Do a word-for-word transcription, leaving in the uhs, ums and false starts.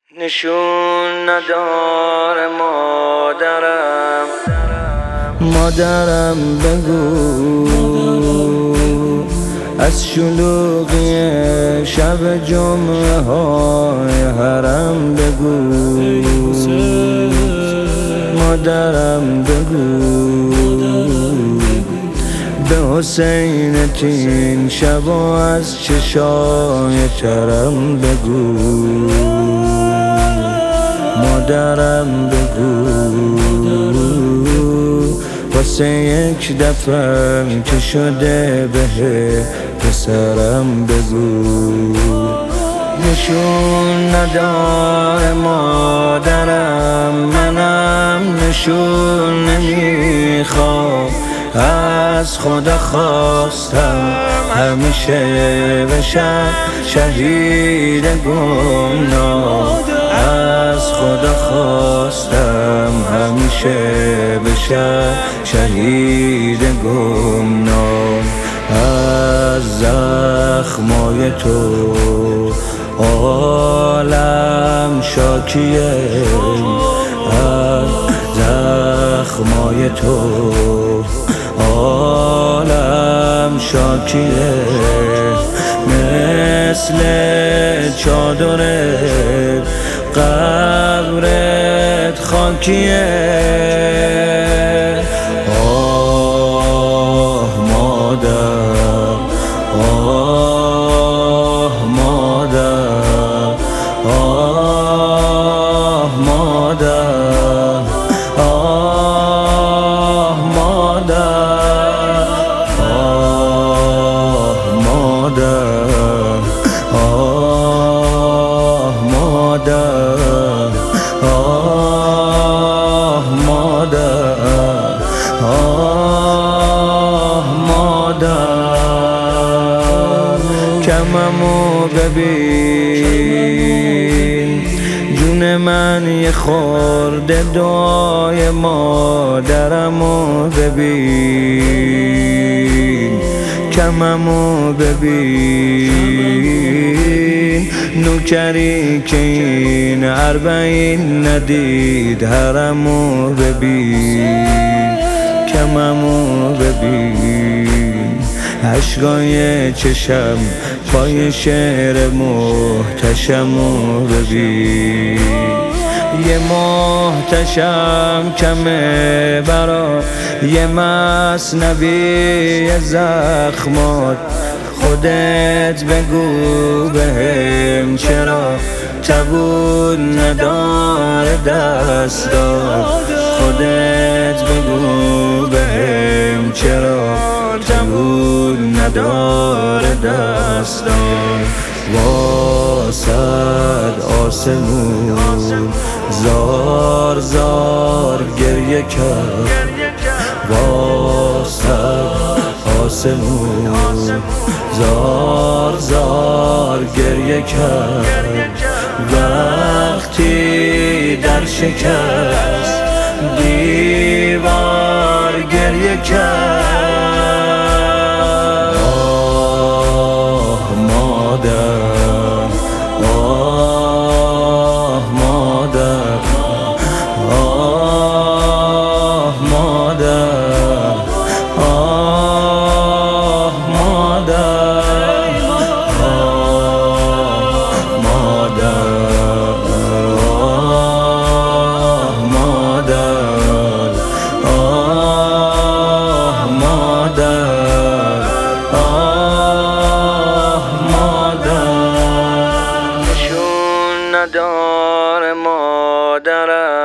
نشون نداره مادرم مادرم بگو از شلوغی شب جمعه های حرم بگو مادرم بگو به حسین تین شبا از چشای ترم بگو مادرم بگو واسه یک دفعه که شده به پسرم بگو نشون نداره مادرم منم نشون نمیخوام از خدا خواستم همیشه بشم شهید گمنام از خدا خواستم همیشه بشم شهید گمنام از زخمای تو عالم شاکیه از زخمای تو عالم شاکیه مثل چادر قبرت خاکیه آه مادر آه مادر آه مادر آه مادر آه مادر آه مادر آه مادر آه مادر کممو ببین جون من یه خورده دعای مادرمو ببین کممو ببین نوکری که این اربعین ندید حرمو ببین کممو ببین عشقای چشم پای شعر محتشمو ببین یه محتشم کمه برا یه مثنوی زخمات خودت بگو بهم چرا تبون نداره دستات خودت بگو بهم چرا تبون نداره دستات واسد آسمون زار زار گریه کرد واسد آسمون زار زار گریه کرد وقتی در شکست دیوار گریه کرد آه مادر آه مادر آه مادر آه مادر آه مادر آه مادر آه مادر آه مادر نشون نداره مادرم